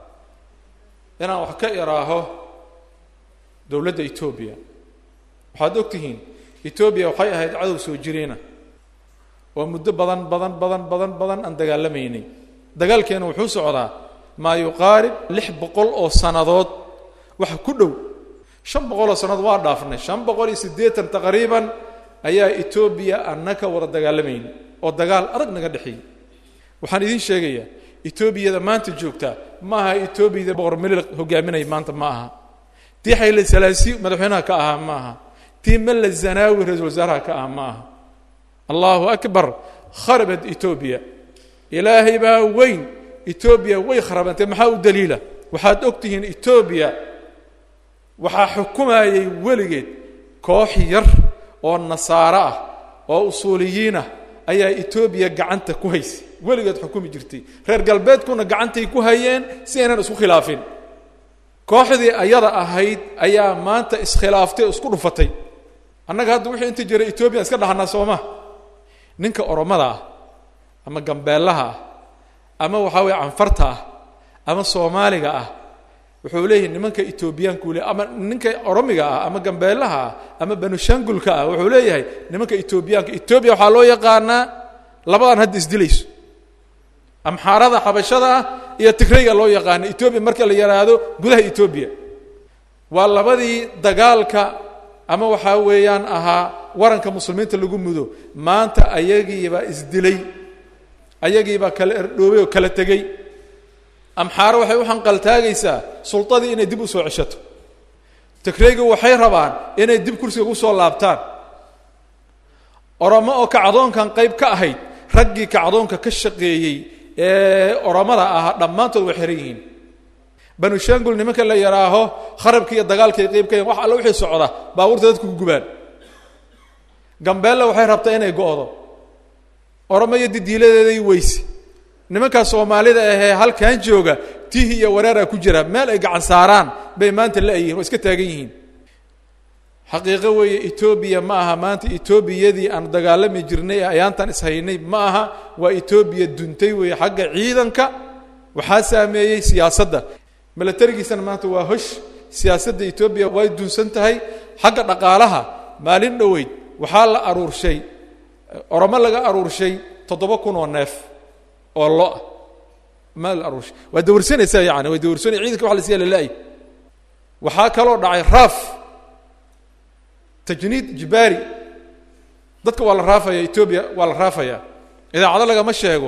inaan wax ka iraaho dawladda Ethiopia waxaad ogtihiin Ethiopia waxay ahayd cadow soo jireena oo muddo badan badan badan badan badan aan dagaalameynay dagaalkeena wuxuu socdaa ma yuqaarib lix boqol oo sanadood wax ku dhow shan boqol oo sanad waa dhaafnay shan boqol iyo siddeetan taqriiban ayaa Ethiopia annaka wada dagaalameyn oo dagaal adag naga dhaxay waxaan idin sheegayaa Ethiopia maanta joogta ma aha Ethiopia boqor milil hogaaminay maanta ma aha tii xayl salaasi madaxweynaha ka aha ma aha tii mala zanaawi ra-iisul wasaaraha ka ah ma aha allahu akbar kharabat etoobiya ilaahay baa weyn etoobiya way kharabantay maxaa u daliila waxaad ogtihiin etoobiya waxaa xukumayay weligeed koox yar oo nasaaro ah oo usuuliyiin ah ayaa etoobiya gacanta ku haysay weligeed xukumi jirtay reer galbeedkuna gacantay ku hayeen si aynan isku khilaafin kooxdii ayada ahayd ayaa maanta iskhilaaftay isku dhufatay annaga hadda wixii inta jiray etoobiya iska dhahanaa sooma ninka oromada ah ama gambeelaha ah ama waxaa weeye canfarta ah ama soomaaliga ah wuxuu leeyahay nimanka etoobiyaanku le ama ninka oromiga ah ama gambeelaha ah ama banushangulka ah wuxuu leeyahay nimanka etoobiyaanka etoobiya waxaa loo yaqaanaa labadan hadda isdilayso amxaarada xabashada ah iyo tigrayga loo yaqaana etoobiya marka la yaraado gudaha etoobiya waa labadii dagaalka ama waxaa weeyaan ahaa waranka muslimiinta lagu mudo maanta ayagiibaa isdilay ayagiibaa kala erdhoobay oo kala tegey amxaaro waxay u xanqaltaagaysaa sultadii inay dib u soo ceshato tigraygu waxay rabaan inay dib kursiga ku soo laabtaan oromo oo kacdoonkan qayb ka ahayd raggii kacdoonka ka shaqeeyey ee oromada ah dhammaantood way xiran yihiin banu shangul nimanka la yaraaho kharabkii iyo dagaalkii qayb ka yihiin wax alla wixii socda baabuurta dadku ku gubaan gambeella waxay rabtaa inay go'do oromo iyo didiiladeeday weyse nimanka Soomaalida ah halkan jooga tihi iyo wareera ku jira meel ay gacan saaraan bay maanta la yihiin oo iska taagan yihiin xaqiiqo weeye Ethiopia ma aha maanta Ethiopiyadii aan dagaalami jirnay ayaantan ishaynay ma aha waa Ethiopia duntay weeye xagga ciidanka waxa saameeyay siyaasadda militarigiisana maanta waa hosh siyaasadda Ethiopia way dunsan tahay xagga dhaqaalaha maalin dhaweyd waxa la aruurshay oromo laga aruurshay toddoba kun oo neef oo lo maal aruush waa dawrsanaysa yaani way dawrsanay ciidanka waxa la siiyay lalaay waxa kale oo dhacay raaf tajniid jibari dadka waa la raafaya Ethiopia waa la raafaya idaacada laga ma sheego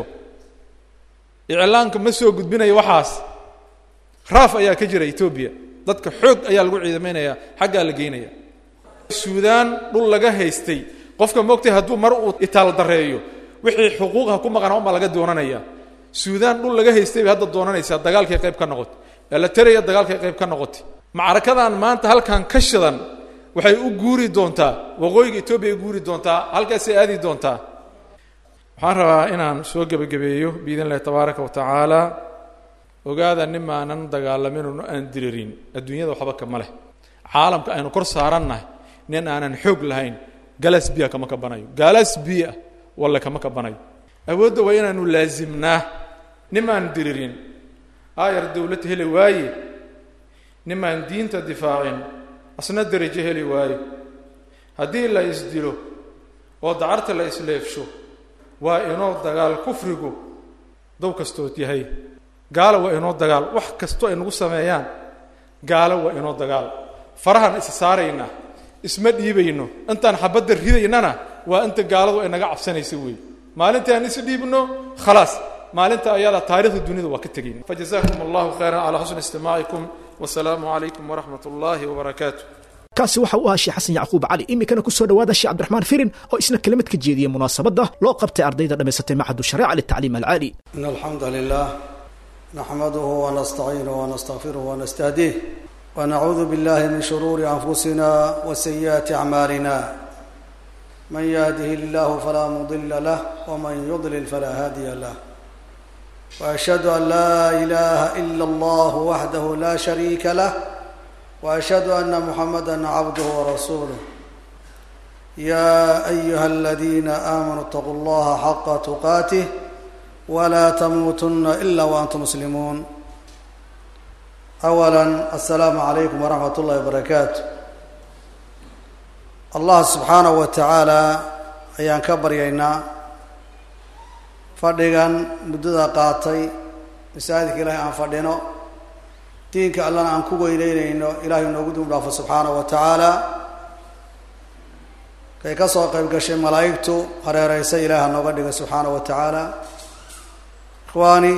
iclaanka ma soo gudbinayo waxaas raaf ayaa ka jira Ethiopia dadka xoog ayaa lagu ciidameynaya xagga la geenaya Suudaan dhul laga haystay qofka moogtay haduu mar uu itaal dareeyo wixii xuquuqha ku maqan oo laga doonanaya Suudaan dhul laga haystay hadda doonanaysa dagaalkii qayb ka noqotay la tiraya dagaalkii qayb ka noqotay macarakadan maanta halkan ka shidan waxay u guuri doontaa waqooyiga Ethiopia u guuri doontaa halkaas ay aadi doontaa waxaan rabaa inaan soo gabagabeeyo biidin Allah tabaaraka wa taala ogaada nimaanan dagaalamin oo aan diririn adduunyada waxba kama leh caalamka aynu kor saarannahay nin aanan xoog lahayn galas biya kama ka banayo galas biya wala kama ka banayo awoodda waa inaanu laazimnaa nimaan diririn ayar dawladda heli waaye nimaan diinta difaacin asna darajo heli waaye haddii la isdilo oo dacarta la isleefsho waa inoo dagaal kufrigu dow kastood yahay gaalo waa inoo dagaal wax kasto ay nagu sameeyaan gaalo waa inoo dagaal farahan is saarayna isma dhiibayno intaan xabada ridaynana waa inta gaaladu ay naga cabsanayso weey maalinta aan is dhiibno خلاص maalinta ayada taariikhda dunida waa ka tageen fajazakum Allahu khayran ala husn istimaa'ikum wa salaamu alaykum wa rahmatullahi wa barakatuh kaasi waxa uu ahaa Sheekh Xasan Yacquub Cali imikana ku soo dhawaada Sheekh Cabdiraxmaan Firin oo isna kelimad ka jeediyay munaasabada loo qabtay ardayda dhameysatay Machad Shariica للتعليم العالي إن الحمد لله نحمده ونستعينه ونستغفره ونستهديه ونعوذ بالله من شرور أنفسنا وسيئات أعمالنا من يهده الله فلا مضل له ومن يضلل فلا هادي له وأشهد أن لا إله إلا الله وحده لا شريك له وأشهد أن محمدًا عبده ورسوله يا أيها الذين آمنوا اتقوا الله حق تقاته ولا تموتن إلا وأنتم مسلمون أولاً السلام عليكم ورحمة الله وبركاته الله سبحانه وتعالى أيان كبرينا فردقاً مددا قاطي مساعدك إلهي أن فردنا دينك الله أن كوغو إلينا إلهي نوغدهم الله سبحانه وتعالى كي كسوق يبقى ملايكته هرى رئيس إله نوغدك سبحانه وتعالى إخواني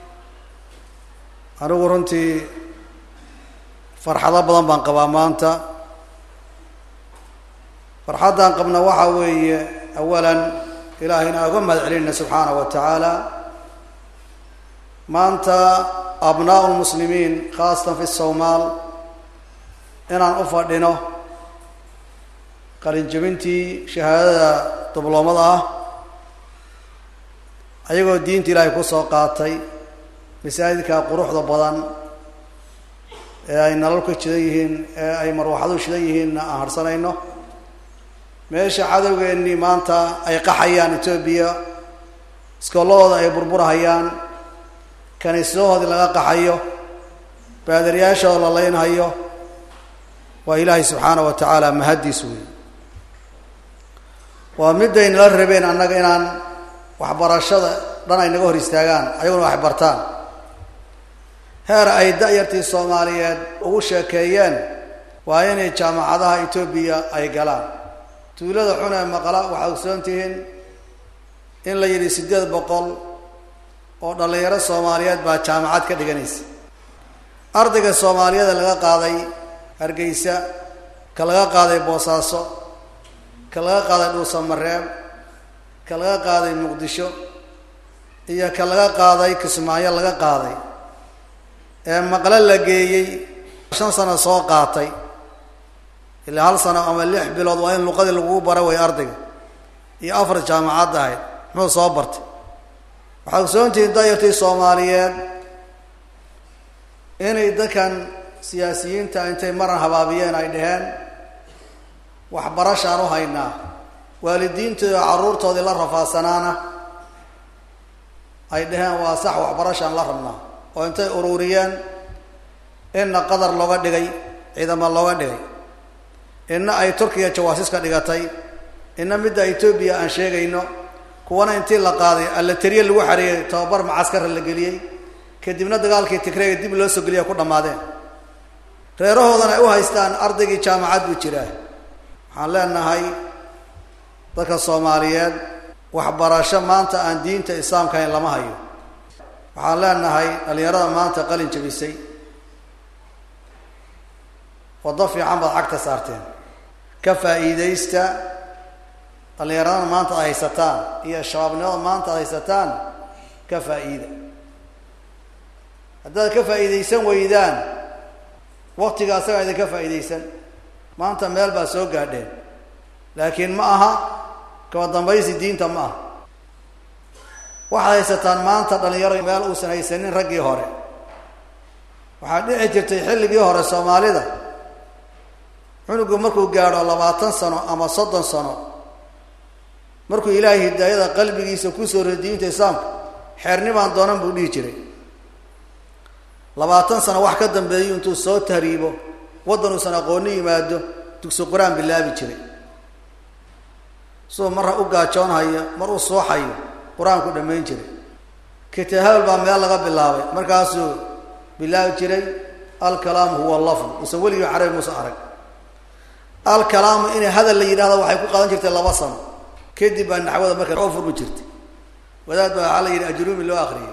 أنا ورنتي فرحة بدن بان قبامانتا farxadan qabna waxa weeye awalan ilaahina uga mahadcelinna subxaanahu wa tacaala maanta abnaa'u lmuslimiin khaasatan fi somaal inaan u fadhino qalinjabintii shahaadada dibloomada ah ayagoo diinta ilaahay ku soo qaatay masaajidka quruxda badan ee ay nalal ka jidan yihiin ee ay marwaxadu shidan yihiinna aan harsanayno meesha cadowgeennii maanta ay qaxayaan etoobiya iskoolladooda ay burburhayaan kaniisadahoodii laga qaxayo baadariyaashooda la leynhayo waa ilaahay subxaana wa tacaala mahaddiis wey waa miday nala rabeen annaga inaan waxbarashada dhan ay naga hor istaagaan ayaguna wax bartaan heer ay da-yartii soomaaliyeed ugu sheekeeyeen waa inay jaamacadaha etoobiya ay galaan tuulada xun ee maqla waxaa ogsoon tihiin in la yidhi siddeed boqol oo dhallinyaro soomaaliyeed baa jaamacad ka dhiganaysa ardayga soomaaliyeeda laga qaaday hargeysa ka laga qaaday boosaaso ka laga qaaday dhuusamareeb ka laga qaaday muqdisho iyo ka laga qaaday kismaayo laga qaaday ee maqle la geeyey shan sano soo qaatay ilaa hal sano ama lix bilood waa in luqadii lagugu bara way ardayga iyo afar jaamacad ahayd muxuu soo bartay waxaa ogsoontihiin dayartii soomaaliyeed inay dadkan siyaasiyiinta intay maran habaabiyeen ay dhaheen waxbarashaan u haynaa waalidiintooda carruurtoodii la rafaadsanaana ay dhaheen waa sax waxbarashaan la rabnaa oo intay ururiyeen inna qadar looga dhigay ciidamo looga dhigay inna ay turkiya jawaasiis ka dhigatay inna midda etoobiya aan sheegayno kuwana intii la qaaday alla tariye lagu xareeyey tababar macaskara la geliyey kadibna dagaalkii tigreega dib loo soo geliya ku dhammaadeen reerahoodana ay u haystaan ardaygii jaamacad buu jiraa waxaan leenahay dadka soomaaliyeed waxbarasho maanta aan diinta islaamka hayn lama hayo waxaan leenahay dhallinyarada maanta qalin jabisay waddo fiican baad cagta saarteen ka faa'iidaysta dhallinyaradana maanta ad haysataan iyo shabaabnimada maanta ad haysataan ka faa'iida haddaad ka faa'iidaysan weydaan waktiga asagaa idinka faa'iidaysan maanta meel baad soo gaadheen laakiin ma aha kaba dambaysi diinta ma aha waxaad haysataan maanta dhallinyaro meel uusan haysanin raggii hore waxaa dhici jirtay xilligii hore soomaalida cunugu markuu gaadho labaatan sano ama soddon sano markuu ilaahay hidaayada qalbigiisa kusoo rido diinta islaamka xeernimaan doonan buu dhihi jiray labaatan sano wax ka dambeeyo intuu soo tahriibo waddan uusan aqooni yimaado dugsi qur-aan bilaabi jiray sidoo marra u gaajoonhayo mar u sooxayo qur-aanku dhammayn jiray kitaabal baa meel laga bilaabay markaasuu bilaabi jiray alkalaamu huwa lafd uusan weligii carabi muuse arag alkalaamu inay hadal la yidhahdo waxay ku qaadan jirtay laba sano kadib baa naxwada marka oo furmi jirtay wadaad baa waxaa la yidhi ajruumi loo akriyay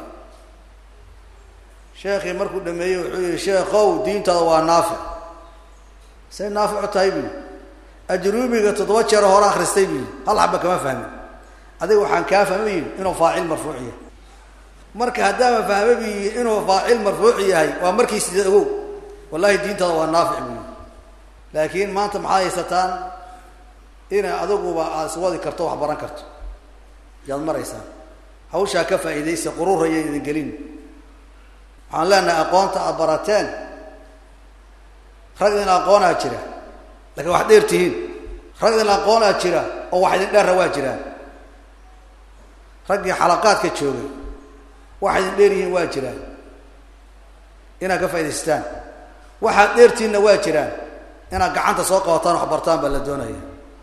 sheekhii markuu dhameeyey wuxuu yihi sheekhow diintaada waa naafic say naafic u tahay bui ajruumiga toddoba jeer hore akhristay bui hal xaba kama fahmin adiga waxaan kaa fahma yihi inuu faacil marfuuc yahay marka haddaama fahma bu yihi inuu faacil marfuuc yahay waa markii sideed ogow wallahi diintaada waa naafic bui laakiin maanta maxaad haysataan inay adiguba aada iswadi karto wax baran karto yaad maraysaa hawshaa ka faa'iidaysa quruuraya idin gelin waxaan leenahay aqoonta aada barateen rag idin aqoonaa jira laakiin wax dheer tihiin rag idin aqoonaa jira oo wax idin dheerra waa jiraan raggii xalaqaadka joogay wax idin dheer yihiin waa jiraan inaad ka faa'idaystaan waxaad dheertiinna waa jiraan inaad gacanta soo qabataan wax bartaan baa la doonaya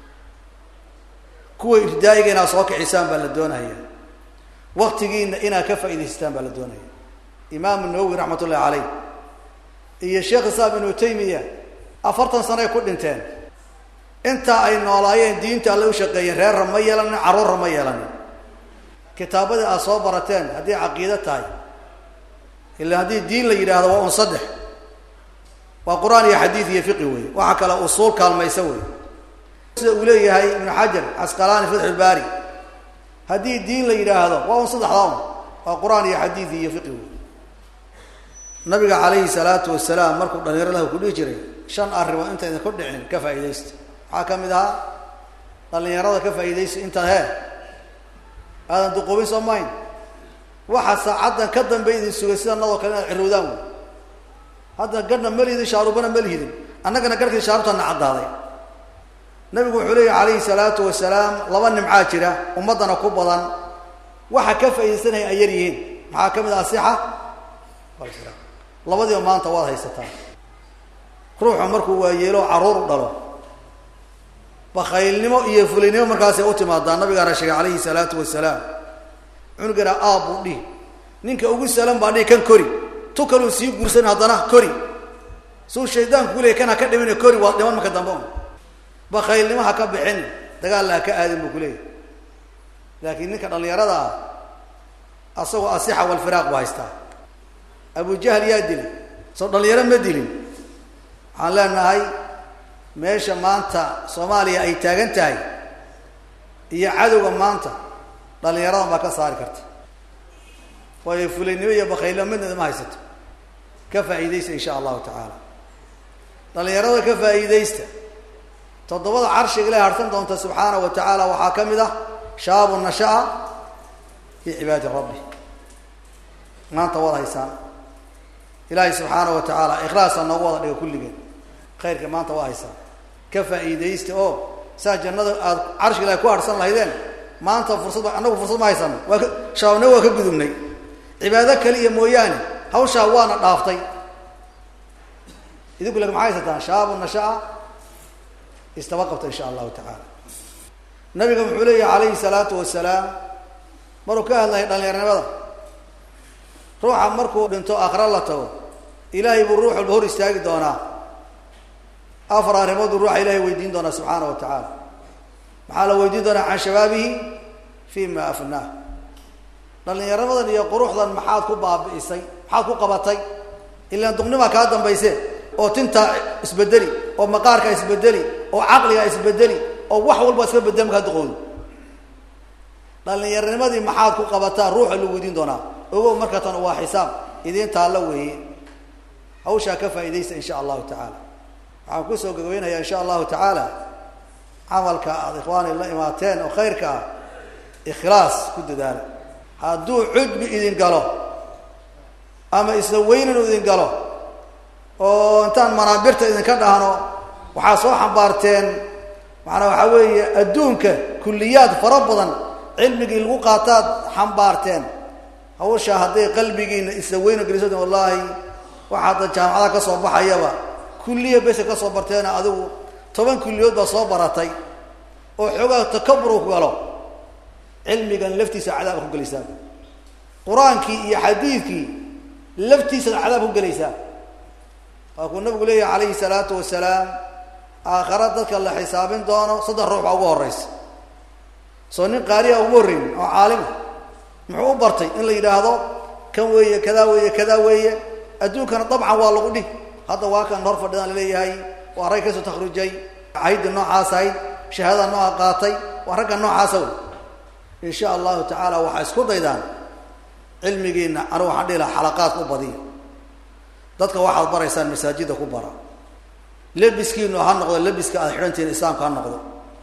kuwa irdaayiga inaad soo kicisaan baa la doonaya waktigiina inaad ka faa'idaystaan baa la doonaya imaamu nawowi raxmat ullahi caleyh iyo sheekh islaam ibnu taymiya afartan sano ay ku dhinteen intaa ay noolaayeen diinta alle u shaqeeyeen reerra ma yeelanin carruurra ma yeelanin kitaabadii aad soo barateen haddii caqiido tahay ila haddii diin la yidhaahdo waa un saddex waa qur-aan iyo xadiid iyo fiqi wey waxa kale usuul kaalmaysa wey وليه هاي ابن حجر عسقلاني فتح الباري هدي الدين اللي يراهده وهو صدح ضام وقرآن يا حديثي يفقه النبي عليه الصلاة والسلام مركب دنير له كل يجري شان أربع أنت إذا كنت عين كفى إيديست حاكم إذا دنير هذا كفى إيديست أنت ها هذا أنت قوي صمين واحد ساعدنا كذا بيد السويسية النظر كنا عرودان هذا قلنا مليد شاربنا مليد أنا كنا كرك شاربنا عض هذا النبي عليه عليه الصلاة والسلام لبن معاشرة ومضنا كبضا واحد كفى إيديست هي أيريين حاكم إذا صحة لبدي يوم ما أنت واضح يستان روح عمرك ويلو عرور ضلوا بخيل نمو يفلي نمو مركز أوتي ما ضان النبي قال شيء عليه الصلاة والسلام عنقنا أبو لي نينك أقول السلام بعدين كان كوري توكلوا سيب قرصنا هذانا كوري سو الشيطان كله كان أكد من كوري ودمان مكدمون بخيل نمو هكذا بحين تقال لك آدم بكله لكن نينك الله يرضى أصوى الصحة والفراق وهيستا أبو جهل يدلي صدق لي رم يدلي على نهاي ماشى مانتا صوماليا أي تاجنتاي هي عدو مانتا ضل يرام ما كسر كرت ويفلني بخيل من ما يست كفى إيديس إن شاء الله تعالى ضل يرام كفى إيديس تضبط عرش إلى هرتم أنت سبحانه وتعالى وحاكم ذا شاب نشأ في عباد ربه ما أنت والله إنسان إلهي سبحانه وتعالى إخلاصا نوضع لكل جن خير كما أنت واهيسا كفى إيديست أو ساجن عرش إلى كوار صلى الله عليه ما أنت فرصة أنا فرصة ما يسمى شاوني وكبدوني عبادك لي موياني هو شاوانا ضافتي إذا يقول لك معايا ستان شاب نشأ استوقفت إن شاء الله تعالى النبي محمد عليه الصلاة والسلام مركاه الله يدل يرنبض روح عمركو بنتو آخر الله تو إلهي بالروح البهور استاقي دونا أفرى رمض الروح إلهي ويدين دونا سبحانه وتعالى محاله ويدين دونا عن شبابه فيما أفناه لأن يرمض أن يقروح ذا محاد كوبا بإيسي محاد كوبا بطي إلا أن تغنما كادم بإيسي أو تنتا اسبدلي أو مقارك اسبدلي أو عقلي اسبدلي أو وحول بس بدمك هدخول لأن يرمض محاد كوبا بطي روح اللي ويدين دونا هو مركة هو حساب إذا تعلوه أو شاكفة إذيس إن شاء الله تعالى عم كسو قوينها إن شاء الله تعالى عملك إخواني الله إماتين وخيرك إخلاص كد ذلك هادو عجب إذن قالوا أما إسلوين إذن قالوا وانتان منابرت إذن كدهانو وحاسوا حنبارتين معنا وحاوي أدونك كليات فربضا علمك الوقاتات حنبارتين أول شاهدي قلبي إسلوين قريسة والله وحاط الجامعة كصوب بحيبة كلية بس كصوب برتين أذو طبعا كليات بصوب برتي وحقا تكبروا قالوا علمي كان لفتي سعداء في الجلسان قرآنك يا حديثك لفتي سعداء في الجلسان وكنا نقول لي عليه الصلاة والسلام آخرتك الله حساب دونه صدر روح أبوه الرئيس صنع قارئ أمورين وعالم محو برتي إن اللي هذا كم ويا كذا ويا كذا ويا أدوك أنا طبعا والله قولي هذا واقع نرفع دنا لي هاي ورايك سو تخرجي عيد النوع عاصي شهادة النوع قاطي ورق النوع عاصي إن شاء الله تعالى وحاسكو ضيدان علمي جينا أروح عندي له حلقات كبدية ضدك واحد برا يسال مساجد كبرى لبس كينو هالنقطة لبس كأحرنتين الإسلام كهالنقطة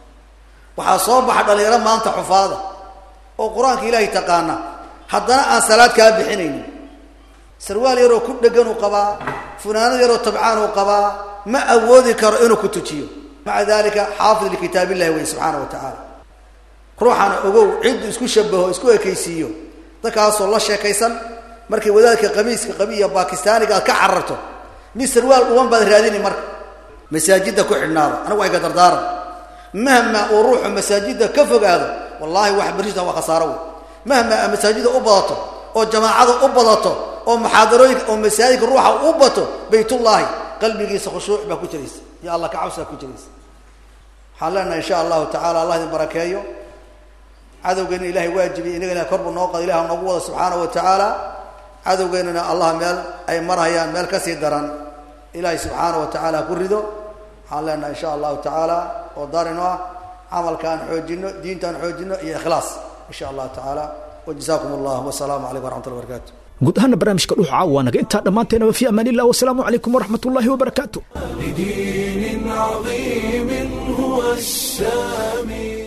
وحصوب حد اللي يرى ما أنت حفاظه وقرآن إلهي تقانا حضنا صلاة كاب بحنين سروال يرو كل دقن قبا فلان يرو تبعان قبا ما أودي كرئنه كتجيه مع ذلك حافظ لكتاب الله سبحانه وتعالى روحنا أقول عد اسكو شبهه اسكو كيسيو ذاك أصل الله شيء كيسن مركي وذلك قميص قبية باكستاني قال كعرته من سروال وان بدر هذيني مرك مساجد كحنا أنا واقدر دار مهما أروح مساجد كفق هذا والله واحد برجده وخساره مهما مساجد أبضته أو جماعة أبضته أو محاضرين أو مساجد الروح أبضته بيت الله قلبي قيس خشوع بكتريس يا الله كعوسة كتريس حلنا إن شاء الله تعالى الله يباركيه عدو قلنا إلهي واجبي إننا كرب النوقض إله ونقوض سبحانه وتعالى عدو قلنا الله مال أي مرة مال كسيدرا إلهي سبحانه وتعالى كرده حلنا إن شاء الله تعالى oo daar inoo ah camalkaan xoojino diintaan xoojino iyo ikhlaas insha Allah ta'ala وجزاكم الله والسلام عليكم ورحمة الله وبركاته. guud ahaan barnaamijka dhuuxa waa naga intaa dhammaanteena fi amaan illah wa salaamu calaykum waraxmatullaahi wabarakaatuh. لدين عظيم هو السامي